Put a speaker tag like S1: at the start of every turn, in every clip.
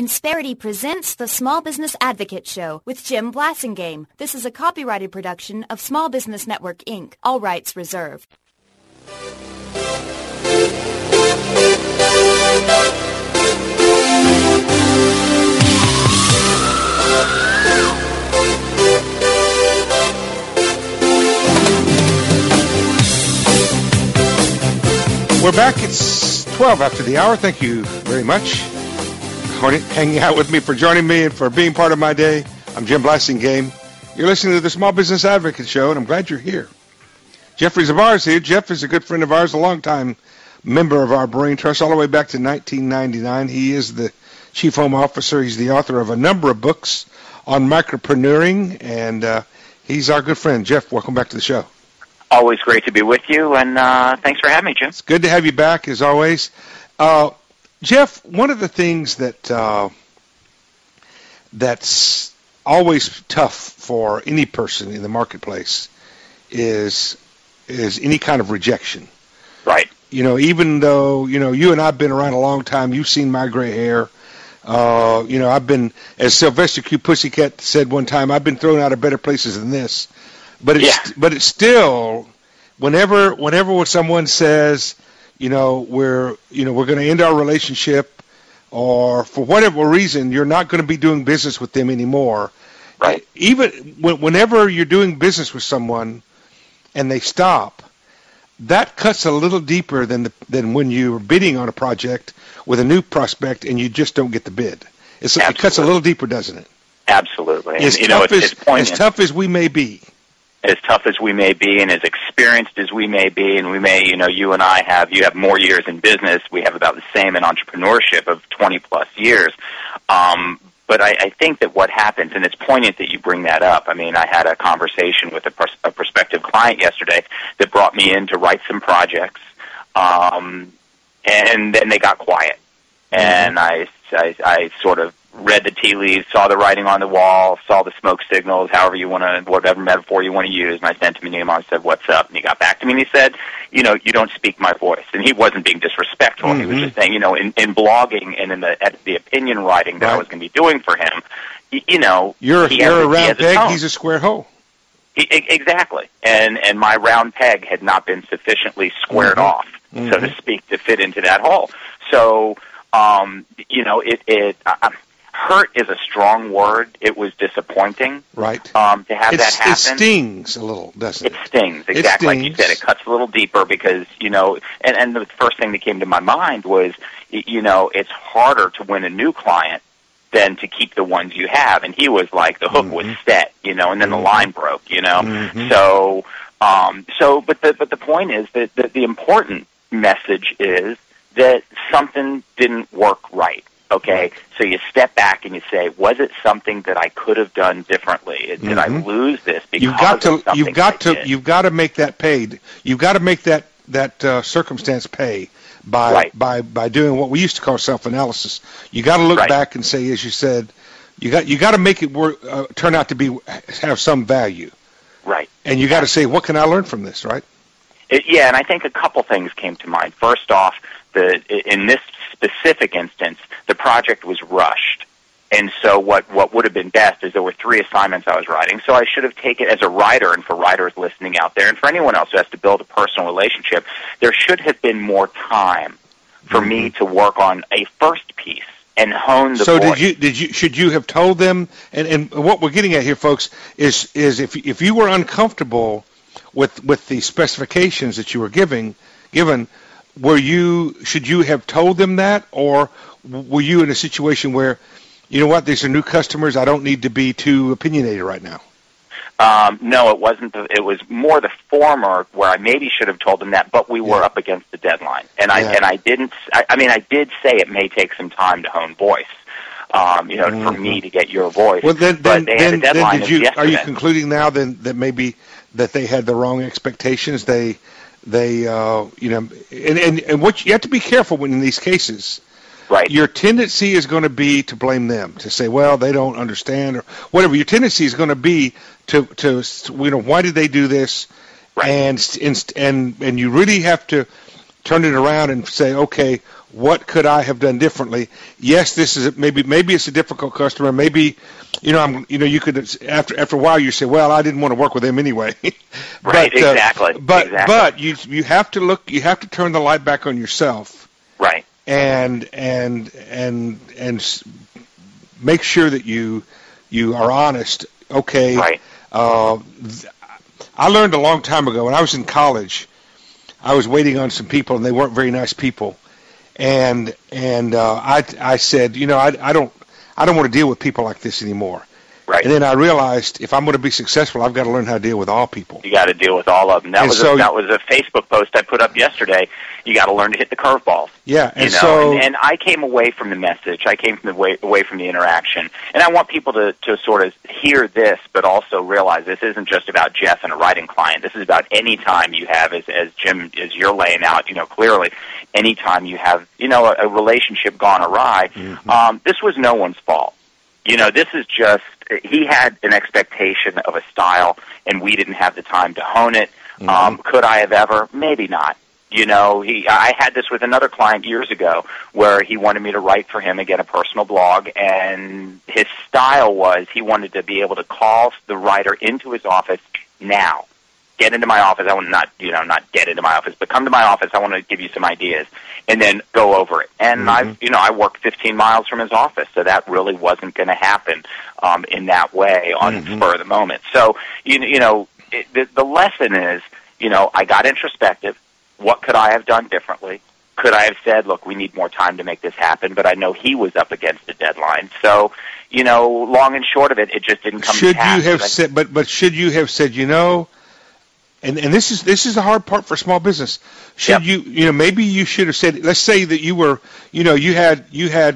S1: Insperity presents the Small Business Advocate Show with Jim Blasingame. This is a copyrighted production of Small Business Network, Inc. All rights reserved.
S2: We're back. It's 12 after the hour. Thank you very much for hanging out with me, for joining me, and for being part of my day. I'm Jim Blasingame. You're listening to the Small Business Advocate Show, and I'm glad you're here. Jeffrey Zavar is here. Jeff is a good friend of ours, a longtime member of our Brain Trust, all the way back to 1999. He is the Chief Home Officer. He's the author of a number of books on micropreneuring, and he's our good friend. Jeff, welcome back to the show.
S3: Always great to be with you, and thanks for having me, Jim.
S2: It's good to have you back, as always. Jeff, one of the things that's always tough for any person in the marketplace is any kind of rejection.
S3: Right.
S2: You know, even though, you and I have been around a long time, you've seen my gray hair. I've been, as Sylvester Q. Pussycat said one time, I've been thrown out of better places than this. But it's still, whenever someone says, we're going to end our relationship, or for whatever reason you're not going to be doing business with them anymore.
S3: Right.
S2: Even whenever you're doing business with someone and they stop, that cuts a little deeper than when you're bidding on a project with a new prospect and you just don't get the bid. It cuts a little deeper, doesn't it?
S3: Absolutely.
S2: As tough as we may be.
S3: As tough as we may be and as experienced as we may be, and we may, you and I you have more years in business. We have about the same in entrepreneurship of 20-plus years. But I think that what happens, and it's poignant that you bring that up. I mean, I had a conversation with a prospective client yesterday that brought me in to write some projects, and then they got quiet. And I sort of read the tea leaves, saw the writing on the wall, saw the smoke signals, whatever metaphor you want to use, and I sent him an email and said, "What's up?" And he got back to me and he said, you don't speak my voice. And he wasn't being disrespectful. Mm-hmm. He was just saying, in blogging and in the opinion writing that I was going to be doing for him,
S2: you're a round peg, he's a square hole.
S3: Exactly. And my round peg had not been sufficiently squared off, so to speak, to fit into that hole. So, hurt is a strong word. It was disappointing,
S2: right?
S3: To have that happen.
S2: It stings a little, doesn't it?
S3: It stings, exactly. Like you said, it cuts a little deeper because, and the first thing that came to my mind was, it's harder to win a new client than to keep the ones you have. And he was like, the hook was set, and then the line broke, So, but the point is that the important message is that something didn't work right. Okay, so you step back and you say, was it something that I could have done differently? Did I lose this because
S2: you've got to make that paid. You've got to make that circumstance pay by doing what we used to call self-analysis. You got to look back and say, as you said, you got to make it turn out to have some value.
S3: Right.
S2: And you got to say, what can I learn from this? Right.
S3: And I think a couple things came to mind. First off, in this specific instance, the project was rushed. And so what would have been best is there were 3 assignments I was writing, so I should have taken, as a writer, and for writers listening out there, and for anyone else who has to build a personal relationship, there should have been more time for me to work on a first piece and hone the voice.
S2: Should you have told them, and what we're getting at here, folks, is if you were uncomfortable with the specifications that you were given, should you have told them that, or were you in a situation where, these are new customers, I don't need to be too opinionated right now?
S3: No, it wasn't. It was more the former, where I maybe should have told them that, but we were up against the deadline, and I didn't. I did say it may take some time to hone voice. For me to get your voice.
S2: Well, then are you concluding now then that maybe that they had the wrong expectations? And what you have to be careful in these cases.
S3: Right.
S2: Your tendency is going to be to blame them, to say, well, they don't understand, or whatever. Your tendency is going to be to why did they do this?
S3: Right.
S2: And you really have to turn it around and say, okay, what could I have done differently? Yes, this is maybe it's a difficult customer. Maybe, you could after a while you say, well, I didn't want to work with them anyway.
S3: Right, exactly.
S2: But you have to look. You have to turn the light back on yourself.
S3: Right.
S2: And make sure that you are honest. Okay.
S3: Right.
S2: I learned a long time ago when I was in college. I was waiting on some people, and they weren't very nice people. And I said, I don't want to deal with people like this anymore.
S3: Right.
S2: And then I realized if I'm going to be successful, I've got to learn how to deal with all people.
S3: You got to deal with all of them. That was a Facebook post I put up yesterday. You got to learn to hit the curveballs.
S2: Yeah,
S3: and I came away from the message. I came away from the interaction, and I want people to sort of hear this, but also realize this isn't just about Jeff and a writing client. This is about any time you have, as Jim, as you're laying out, clearly, any time you have, a relationship gone awry. Mm-hmm. This was no one's fault. This is just, he had an expectation of a style, and we didn't have the time to hone it. Mm-hmm. Could I have ever? Maybe not. I had this with another client years ago where he wanted me to write for him, again, a personal blog, and his style was he wanted to be able to call the writer into his office now. Get into my office. I want not get into my office, but come to my office. I want to give you some ideas, and then go over it. And mm-hmm. I worked 15 miles from his office, so that really wasn't going to happen in that way on mm-hmm. spur of the moment. So the lesson is, I got introspective. What could I have done differently? Could I have said, look, we need more time to make this happen? But I know he was up against the deadline. So, long and short of it, it just didn't come to pass.
S2: Should you have said, and this is the hard part for small business. Should
S3: yep.
S2: Maybe you should have said, let's say that you were, you had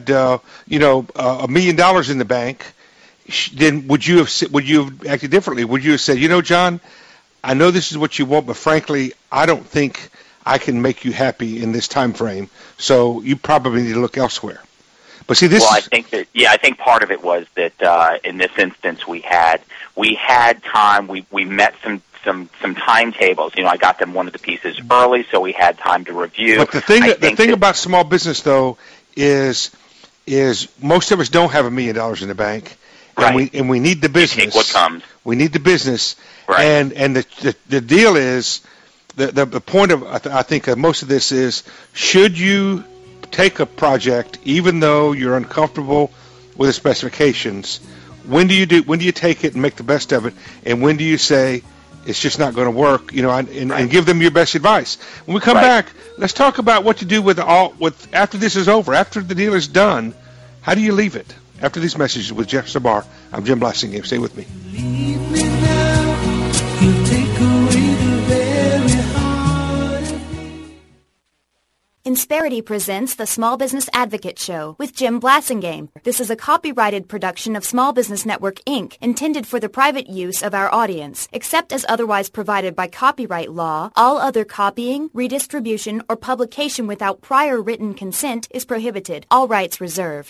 S2: $1 million in the bank. Then would you have acted differently? Would you have said, John, I know this is what you want, but frankly, I don't think I can make you happy in this time frame. So you probably need to look elsewhere. But see, this.
S3: Well, I think part of it was that in this instance we had time. We met some timetables. I got them one of the pieces early, so we had time to review.
S2: But the thing about small business though is most of us don't have $1 million in the bank.
S3: Right.
S2: And we need the business.
S3: You take what comes.
S2: We need the business.
S3: Right.
S2: And the deal is the point of I think of most of this is, should you take a project even though you're uncomfortable with the specifications? When do you take it and make the best of it? And when do you say it's just not going to work? And give them your best advice. When we come back, let's talk about what to do with after this is over, after the deal is done. How do you leave it? After these messages with Jeff Sabar, I'm Jim Blasingame. Stay with me.
S4: Leave me now. You take away the very heart of me.
S1: Insperity presents the Small Business Advocate Show with Jim Blasingame. This is a copyrighted production of Small Business Network, Inc., intended for the private use of our audience. Except as otherwise provided by copyright law, all other copying, redistribution, or publication without prior written consent is prohibited. All rights reserved.